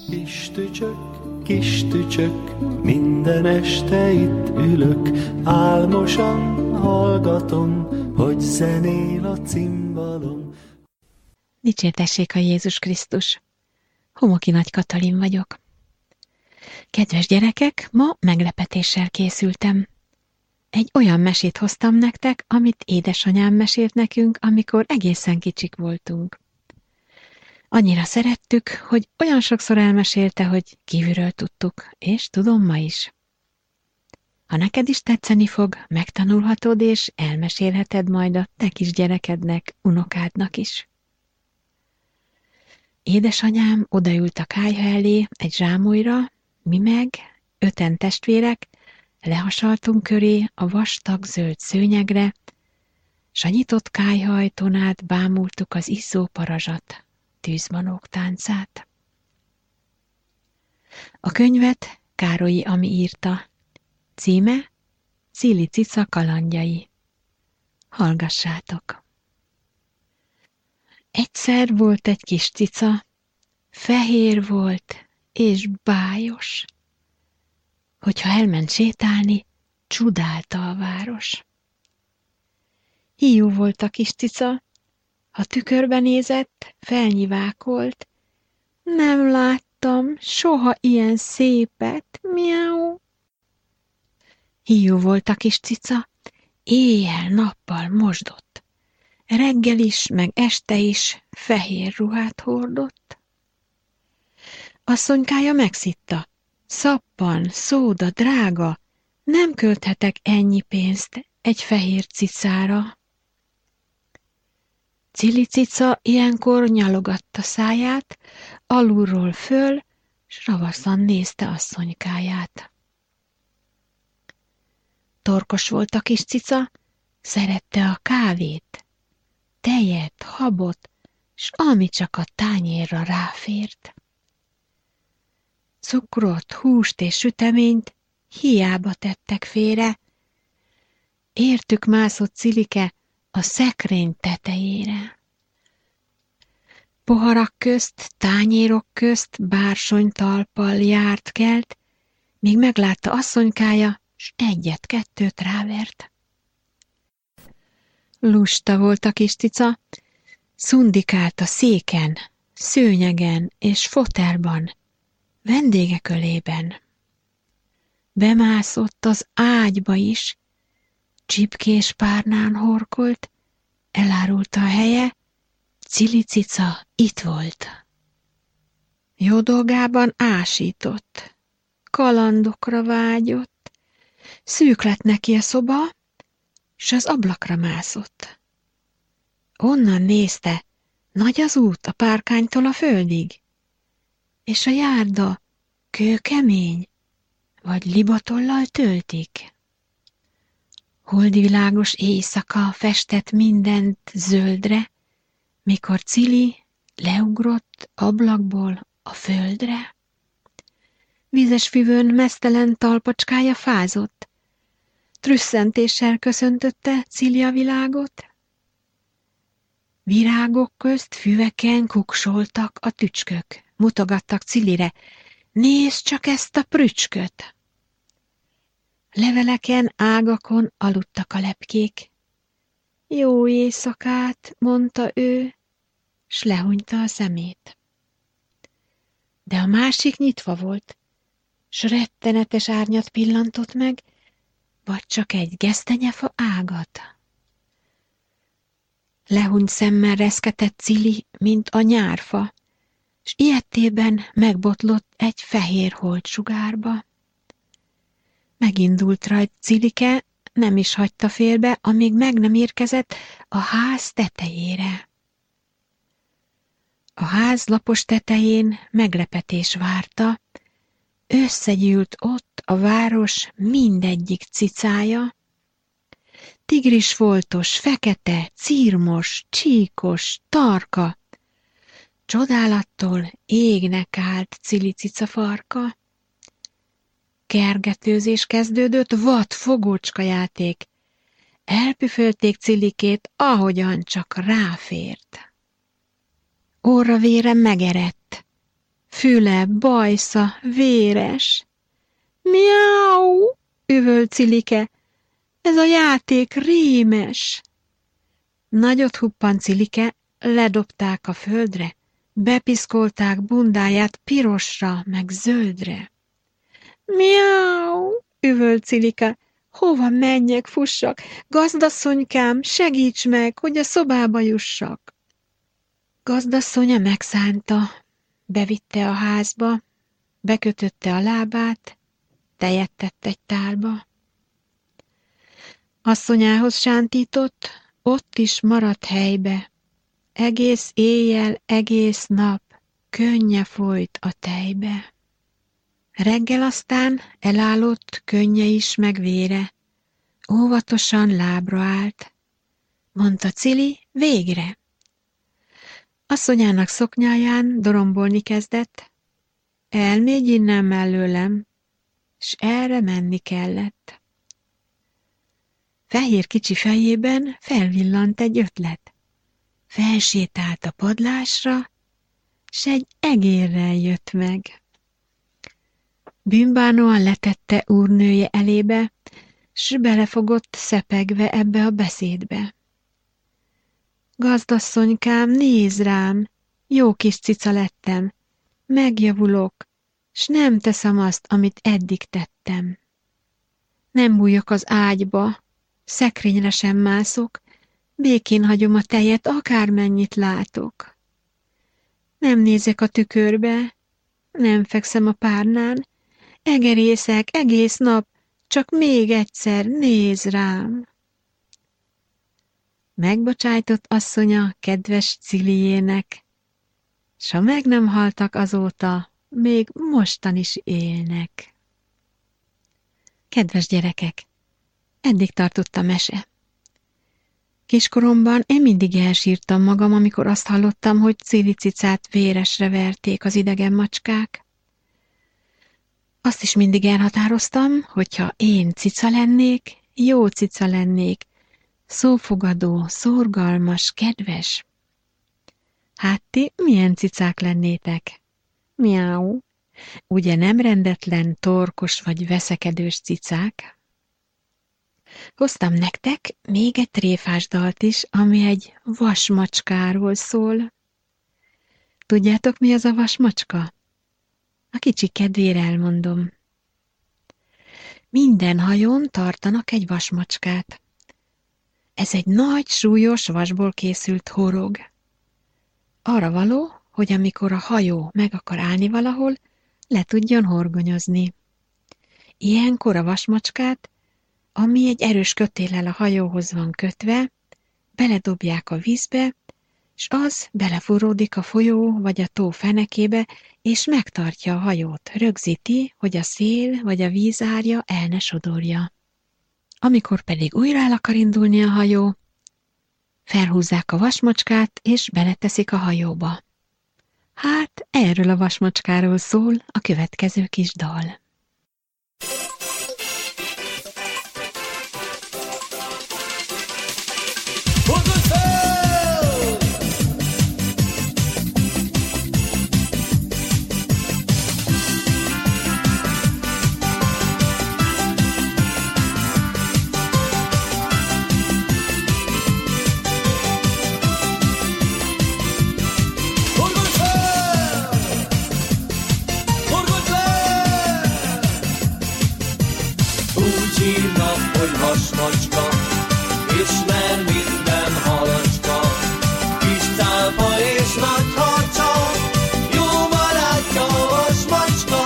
kis tücsök, minden este itt ülök, álmosan hallgatom, hogy zenél a cimbalom. Dicsértessék a Jézus Krisztus! Homoki Nagy Katalin vagyok. Kedves gyerekek, ma meglepetéssel készültem. Egy olyan mesét hoztam nektek, amit édesanyám mesélt nekünk, amikor egészen kicsik voltunk. Annyira szerettük, hogy olyan sokszor elmesélte, hogy kívülről tudtuk, és tudom ma is. Ha neked is tetszeni fog, megtanulhatod, és elmesélheted majd a te kis gyerekednek, unokádnak is. Édesanyám odaült a kályha elé egy zsámolyra, mi meg, 5 testvérek, lehasaltunk köré a vastag zöld szőnyegre, s a nyitott kályha ajtón át bámultuk az izzó parazsat, tűzmanók táncát. A könyvet Károlyi Ami írta. Címe Cili cica kalandjai. Hallgassátok! Egyszer volt egy kis cica, fehér volt és bájos. Hogyha elment sétálni, csodálta a város. Hiú volt a kis cica, ha tükörbe nézett, felnyivákolt. Nem láttam soha ilyen szépet, miau. Hiú volt a kis cica, éjjel-nappal mosdott. Reggel is, meg este is fehér ruhát hordott. Asszonykája megszitta. Szappan, szóda, drága, nem költhetek ennyi pénzt egy fehér cicára. Cili cica ilyenkor nyalogatta száját, alulról föl, s ravaszan nézte asszonykáját. Torkos volt a kis cica, szerette a kávét, tejet, habot, s ami csak a tányérra ráfért. Cukrot, húst és süteményt hiába tettek félre. Értük mászott Cilike a szekrény tetejére. Poharak közt, tányérok közt bársonytalppal járt-kelt, míg meglátta asszonykája, s 1-2 rávert. Lusta volt a kis cica, szundikált a széken, szőnyegen és fotelban, vendégek ölében. Bemászott az ágyba is, csipkés párnán horkolt, elárulta a helye, Cili cica itt volt. Jó dolgában ásított, kalandokra vágyott, szűk lett neki a szoba, s az ablakra mászott. Onnan nézte, nagy az út a párkánytól a földig, és a járda kőkemény, vagy libatollal töltik. Holdvilágos éjszaka festett mindent zöldre, mikor Cili leugrott ablakból a földre. Vízes füvön meztelen talpacskája fázott, trüsszentéssel köszöntötte Cili a világot. Virágok közt füveken kuksoltak a tücskök, mutogattak Cilire, nézd csak ezt a prücsköt! Leveleken, ágakon aludtak a lepkék. Jó éjszakát, mondta ő, s lehunyta a szemét. De a másik nyitva volt, s rettenetes árnyat pillantott meg, vagy csak egy gesztenyefa ágat. Lehunyt szemmel reszketett Cili, mint a nyárfa, s ilyettében megbotlott egy fehér holdsugárba. Megindult rajt Cilike, nem is hagyta félbe, amíg meg nem érkezett a ház tetejére. A ház lapos tetején meglepetés várta, összegyűlt ott a város mindegyik cicája. Tigrisfoltos, fekete, círmos, csíkos, tarka. Csodálattól égnek állt Cili cica farka. Kergetőzés kezdődött, vad fogócska játék. Elpüfölték Cilikét, ahogyan csak ráfért. Orra vére megerett, füle, bajsza, véres. Miau! Üvölt Cilike. Ez a játék rémes. Nagyot huppant Cilike, ledobták a földre, bepiszkolták bundáját pirosra, meg zöldre. Miau! Üvölt Cilike. Hova menjek, fussak? Gazdasszonykám, segíts meg, hogy a szobába jussak. Gazdasszonya megszánta, bevitte a házba, bekötötte a lábát, tejet tett egy tálba. Asszonyához sántított, ott is maradt helybe. Egész éjjel, egész nap könnye folyt a tejbe. Reggel aztán elállott könnye is meg vére. Óvatosan lábra állt. Mondta Cili, végre. Asszonyának szoknyáján dorombolni kezdett. Elmégy innen mellőlem, s erre menni kellett. Fehér kicsi fejében felvillant egy ötlet. Felsétált a padlásra, s egy egérrel jött meg. Bűnbánóan letette úrnője elébe, s belefogott szepegve ebbe a beszédbe. Gazdasszonykám, nézd rám, jó kis cica lettem, megjavulok, s nem teszem azt, amit eddig tettem. Nem bújok az ágyba, szekrényre sem mászok, békén hagyom a tejet, akármennyit látok. Nem nézek a tükörbe, nem fekszem a párnán, egerészek egész nap, csak még egyszer nézz rám. Megbocsájtott asszonya kedves Ciliének, s ha meg nem haltak azóta, még mostan is élnek. Kedves gyerekek, eddig tartott a mese. Kiskoromban én mindig elsírtam magam, amikor azt hallottam, hogy Cili cicát véresre verték az idegen macskák. Azt is mindig elhatároztam, hogyha én cica lennék, jó cica lennék, szófogadó, szorgalmas, kedves. Hát ti milyen cicák lennétek? Miau. Ugye nem rendetlen, torkos vagy veszekedős cicák? Hoztam nektek még egy tréfás dalt is, ami egy vasmacskáról szól. Tudjátok, mi az a vasmacska? A kicsi kedvére elmondom. Minden hajón tartanak egy vasmacskát. Ez egy nagy, súlyos vasból készült horog. Arra való, hogy amikor a hajó meg akar állni valahol, le tudjon horgonyozni. Ilyenkor a vasmacskát, ami egy erős kötéllel a hajóhoz van kötve, beledobják a vízbe, s az belefúródik a folyó vagy a tó fenekébe, és megtartja a hajót, rögzíti, hogy a szél vagy a vízárja el ne sodorja. Amikor pedig újra el akar indulni a hajó, felhúzzák a vasmacskát, és beleteszik a hajóba. Hát erről a vasmacskáról szól a következő kis dal. Vasmacska, ismer minden halacska, kis cápa és nagy harcsa, jó barátja a vasmacska.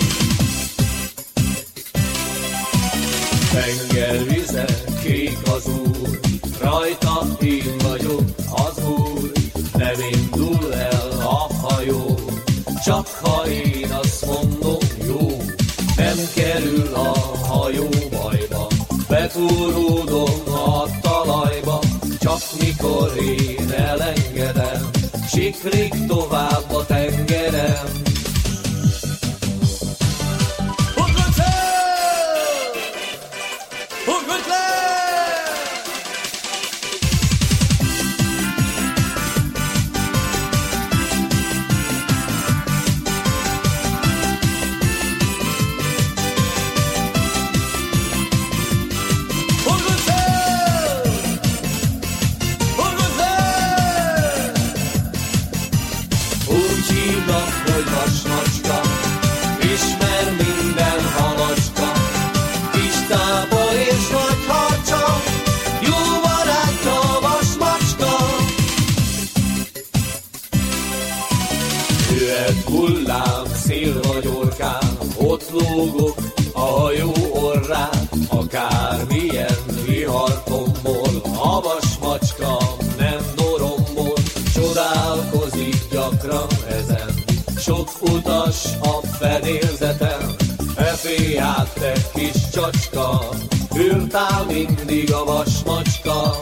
Tengervize, kék az úr, rajta én vagyok az úr, nem indul el a hajó, csak ha én azt mondom, jó, nem kerül a hajó bajba. Betúródom a talajba, csak mikor én elengedem, siklik tovább a tengerem. Ugrott fel! Ugrott le! Úgy hívnak, hogy vasmacska, ismer minden halacska, kis tápa és nagy harcsa, jó barátja a vasmacska. Jöhet hullám, szél vagy orkán, ott lógok a hajó orrán, akármilyen vihar tombol, a vasmacska nem dorombol, csodálkozik gyakran ezen, sok utas a fedélzeten, félj te kis csacska, ültál mindig a vasmacska.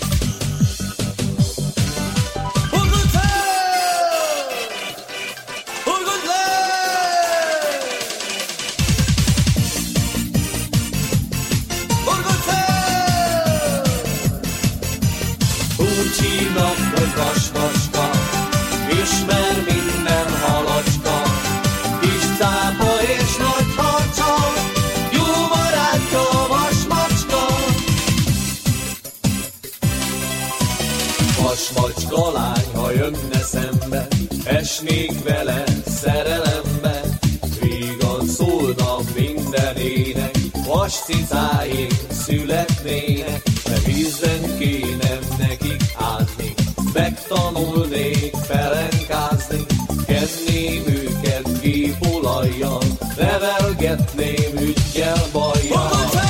Úgy hívnak, hogy vasmacska, ismer minden halacska, kis cápa és nagy harcsa, jó barátja a vasmacska. Vasmacska lány, ha jönne szembe, esnék vele szerelembe, vígan szólna minden ének, vas cicáig születnének, de vízben kéne nekik ásni, megtanulnék pelenkázni, kenném őket gépolajjal, nevelgetném üggyel bajjal.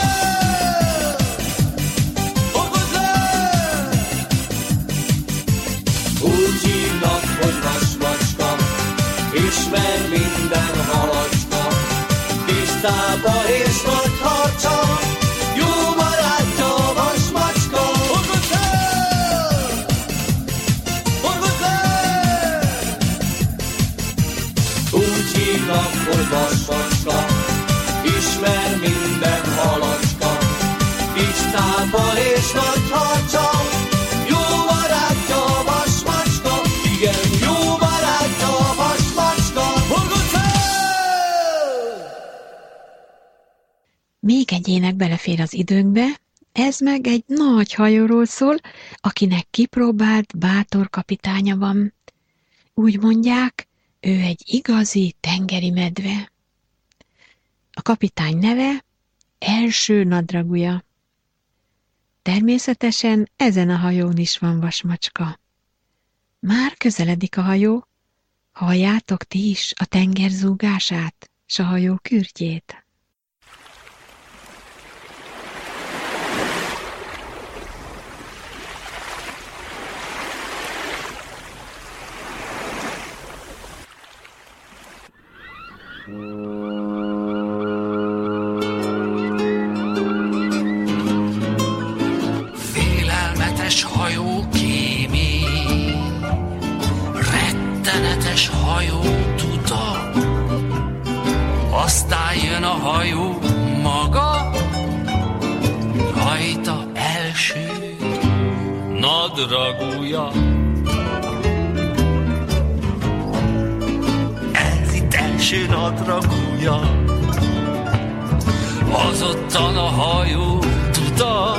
Úgy hívnak, hogy vasmacska, ismer minden halacska, kis tápa és nagy harcsa, jó barátja a vasmacska. Úgy hívnak, hogy vasmacska, ismer minden halacska, kis tápa és nagy harcsa, jó barátja a vasmacska, igen, jó barátja a vasmacska. Még egy ének belefér az időnkbe, ez meg egy nagy hajóról szól, akinek kipróbált, bátor kapitánya van. Úgy mondják, ő egy igazi tengeri medve. A kapitány neve Első Nadragúja. Természetesen ezen a hajón is van vasmacska. Már közeledik a hajó, halljátok ti is a tenger zúgását, s a hajó kürtjét. Félelmetes hajó kémény, rettenetes hajó tuda, aztán jön a hajó maga, rajta első nadragúja. Ez itt első nadragúja, az ottan a hajó tuda,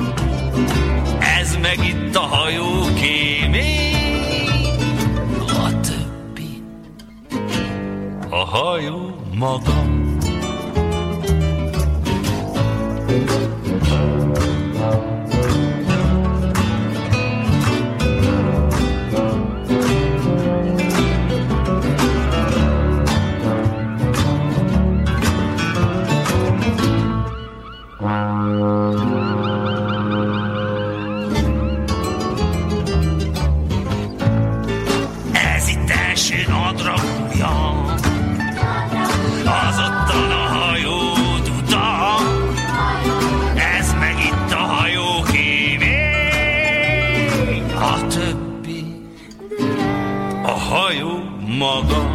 ez meg itt a hajó kémény, a többi a hajó maga. Ez itt első nadragúja, az ottan a hajó tuda, ez meg itt a hajó kémény, a többi a hajó maga.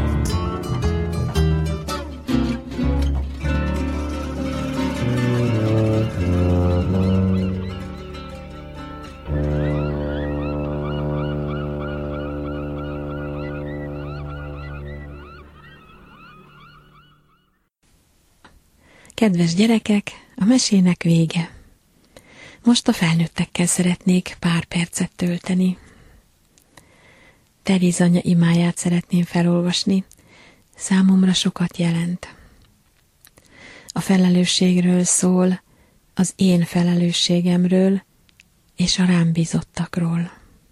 Kedves gyerekek, a mesének vége. Most a felnőttekkel szeretnék pár percet tölteni. Teréz anya imáját szeretném felolvasni, számomra sokat jelent. A felelősségről szól, az én felelősségemről és a rám bízottakról.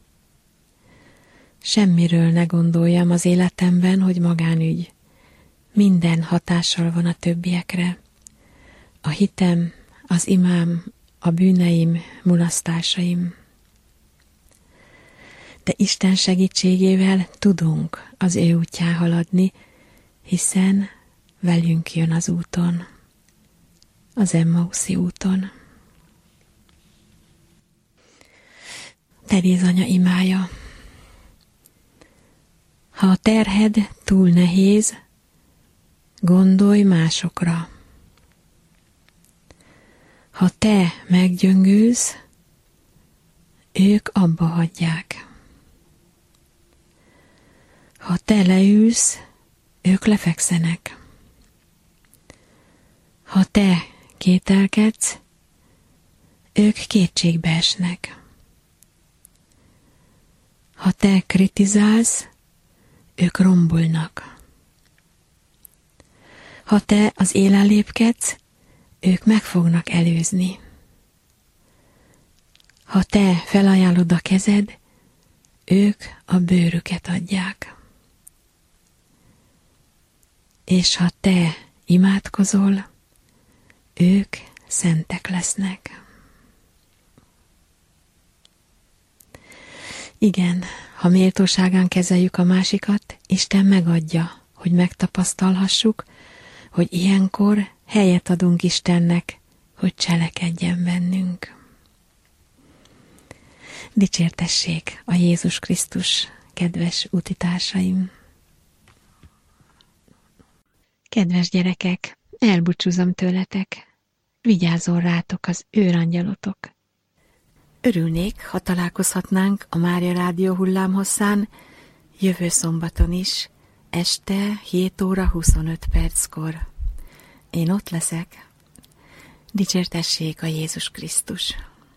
Semmiről ne gondoljam az életemben, hogy magánügy. Minden hatással van a többiekre. A hitem, az imám, a bűneim, mulasztásaim. De Isten segítségével tudunk az ő útján haladni, hiszen velünk jön az úton, az Emmauszi úton. Teréz anya imája. Ha a terhed túl nehéz, gondolj másokra. Ha te meggyöngülsz, ők abba hagyják. Ha te leülsz, ők lefekszenek. Ha te kételkedsz, ők kétségbe esnek. Ha te kritizálsz, ők rombolnak. Ha te az élen lépkedsz, ők meg fognak előzni. Ha te felajánlod a kezed, ők a bőrüket adják. És ha te imádkozol, ők szentek lesznek. Igen, ha méltóságán kezeljük a másikat, Isten megadja, hogy megtapasztalhassuk, hogy ilyenkor helyet adunk Istennek, hogy cselekedjen bennünk. Dicsértessék a Jézus Krisztus, kedves útitársaim! Kedves gyerekek, elbúcsúzom tőletek, vigyázzon rátok az őrangyalotok. Örülnék, ha találkozhatnánk a Mária Rádió hullámhosszán jövő szombaton is, este 7 óra 25 perckor. Én ott leszek. Dicsértessék a Jézus Krisztus!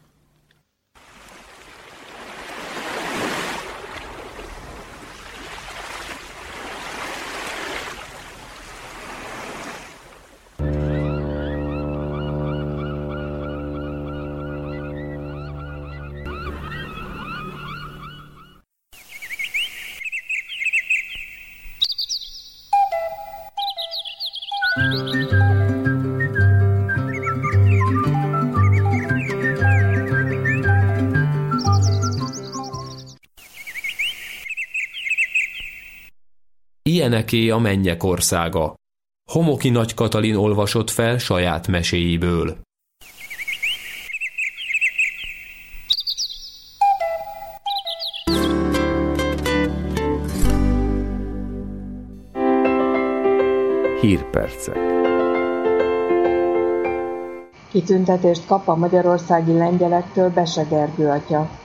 Ilyeneké a mennyek országa. Homoki Nagy Katalin olvasott fel saját meséiből. Hírpercek. Kitüntetést kap a magyarországi lengyelektől Bese Gergő atya.